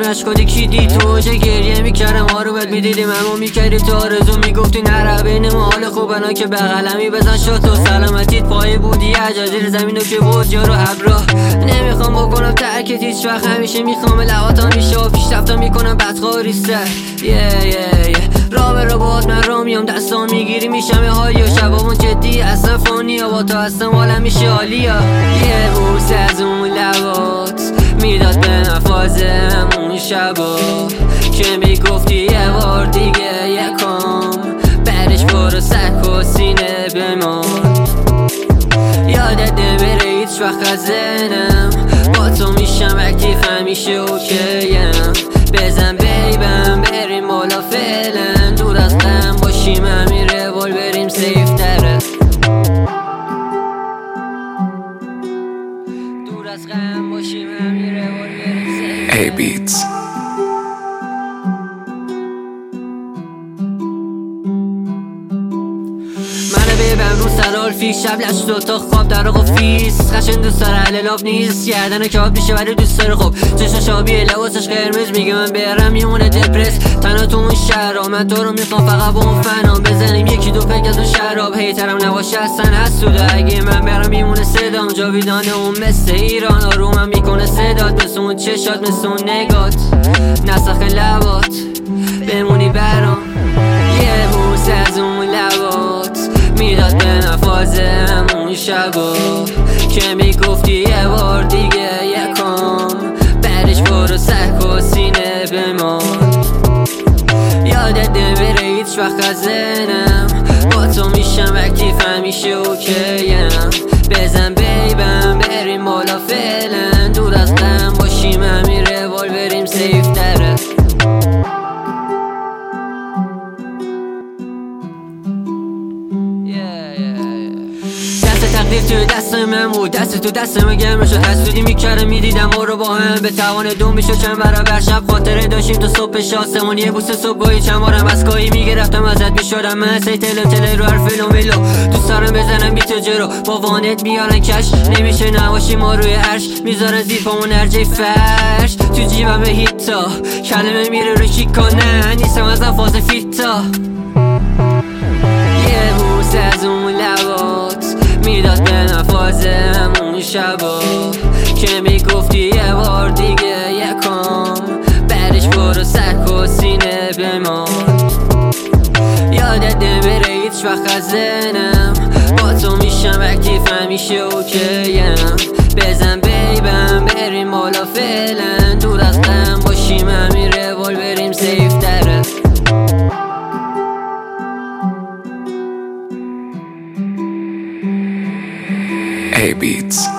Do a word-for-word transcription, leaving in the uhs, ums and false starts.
نشکادی کی دید تو چه گریه میکردم ها رو بد میدیدیم اما میکردی تو آرزو میگفتی نره بین ما حال خوبنا که بغلمی بزن شد تو سلامتیت پای بودی عجازیر زمینو که بود جارو ابرا نمیخوام بکنم ترکت هیچ وقت همیشه میخوام لواتان میشه و پیشرفتا میکنم بدخواریسته یه یه یه را به را باهات من را میام دستان میگیری میشم یه حالی و شبابون جدی اصلا فانی و با تو هستم حالم میشه عالی یه بوس از اون لبات میداد به من فازم اون شبا که میگفتی یه بار دیگه یکم برش برو سک و سینه بمان یادت نمیره هیچ وقت از ذهنم با تو میشم اکتیف همیشه اوکیم بزن بیبم بریم بالا فعلا دور از غم باشیم همین روال بریم سیف تره دور از غم باشیم همین روال بریم سیف تره A Beats. ببن رو سرال فیش شب لش دوتا خواب در آقا فیس خشن دوست داره حللاف نیست گردن کاب میشه ولی دوست داره خوب چشم شابیه لباسش قرمز میگه من برم میمونه دپرس تنها تو اون شهر من تو رو میخوام فقط با اون فنام بزنیم یکی دو پک از اون شراب هیترم نباشه اصلا حسوده اگه من برم میمونه صدام جاویدانه اون مثل ایران آرومم میکنه صدات مثل اون چشات مثل اون نگات نسخ لبات بمونی برام یه بوس از اون لبات میداد به نفازم اون شبا که میگفتی یه بار دیگه یکم برش برو سک و سینه بمان یادت نمیره هیچ وقت از ذهنم با تو میشم اکتیف همیشه اوکیم بزن بیبم بریم بالا فعلا دور از غم باشیم همین روال بریم سیف تره تقدیر توی دست من بود دست تو دست من گرم شد حسودی میکردم میدیدم ما رو با هم به توان دو میشد چند برابر شب خاطره داشتیم تو صبح شاسمون یه بوسه صبحگاهی چند بارم از گاهی میگرفتم ازت میشدم من سی تله تله رو هر فیلم میلو دوست دارم بزنم بی تو جرو با وانت میارن کش نمیشه نباشی ما روی عرش میذارن زیر پامون ارجه فرش تو جیبم به هیتا کلمه میره رو شیکا نه نیستم از فاز فیتا یه بوسه از اون لبات میداد به نفازم اون شبا که میگفتی یه بار دیگه یکم برش برو سک و سینه بمان یادت نمیره هیچ وقت از ذهنم با تو میشم اکتیف همیشه اوکیم بزن بیبم بریم بالا فعلا دور از غم باشیم همین روال بریم سیف تره A Beats.